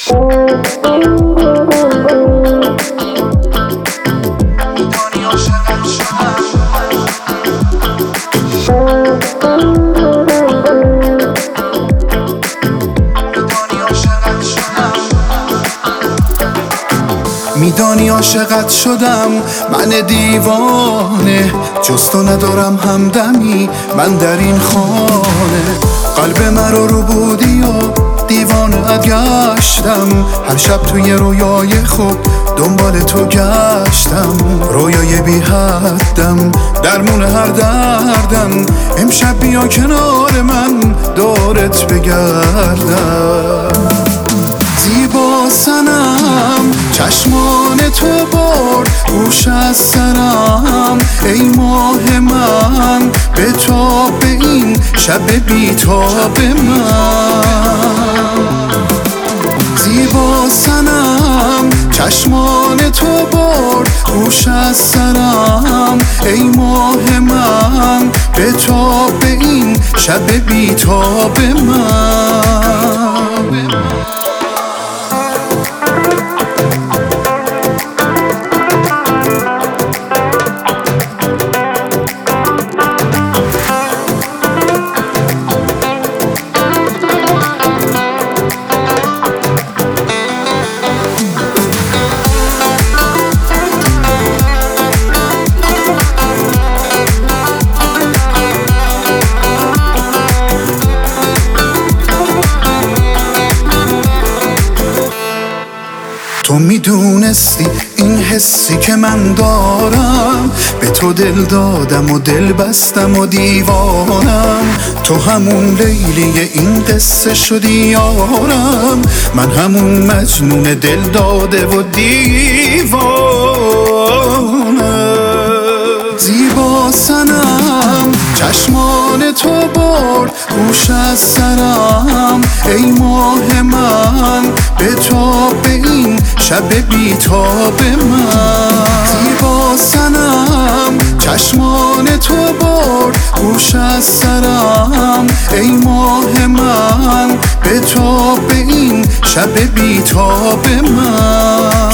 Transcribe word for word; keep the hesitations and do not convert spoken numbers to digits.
میدانی عاشقت شدم من دیوانه، جز تو ندارم همدمی من در این خانه. قلب مرا رو بودی و دیوانه‌ات گشتم، هر شب توی رویای خود دنبال تو گشتم. رویای بی حدم درمون هر دردم، امشب بیا کنار من دورت بگردم. زیبا سنم چشمان تو برد گوش از سرم، ای ماه من به تاب این شب بیتاب من. زیبا سنم چشمان تو برد گوش از سرم، ای ماه من به تاب این شب بیتاب من. تو میدونستی این حسی که من دارم، به تو دل دادم و دل بستم و دیوانم. تو همون لیلی این قصه شدی یارم، من همون مجنون دل داده و دیوانم. زیبا سنم چشمان تو برد گوش از سرم، ای ماه من به تاب این شب بیتاب من. زیبا سنم چشمان تو برد گوش از سرم، ای ماه من به تاب این شب بیتاب من.